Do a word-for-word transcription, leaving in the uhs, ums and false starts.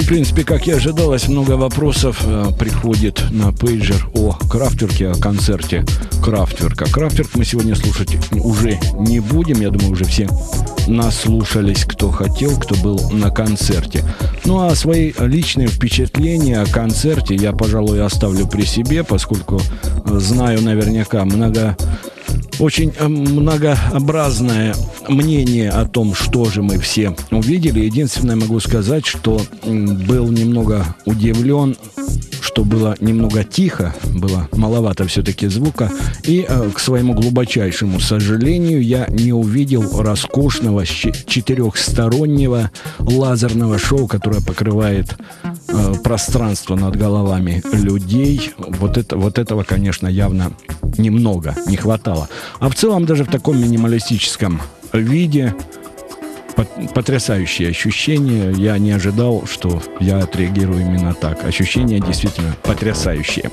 принципе, как и ожидалось, много вопросов э, приходит на пейджер о Крафтверке, о концерте Крафтверка. Крафтверк мы сегодня слушать уже не будем. Я думаю, уже все наслушались, кто хотел, кто был на концерте. Ну а свои личные впечатления о концерте я, пожалуй, оставлю при себе, поскольку знаю наверняка много... Очень многообразное мнение о том, что же мы все увидели. Единственное, могу сказать, что был немного удивлен, что было немного тихо, было маловато все-таки звука. И, к своему глубочайшему сожалению, я не увидел роскошного четырехстороннего лазерного шоу, которое покрывает э, пространство над головами людей. Вот, это, вот этого, конечно, явно немного не хватало. А в целом даже в таком минималистическом виде потрясающие ощущения. Я не ожидал, что я отреагирую именно так. Ощущения действительно потрясающие.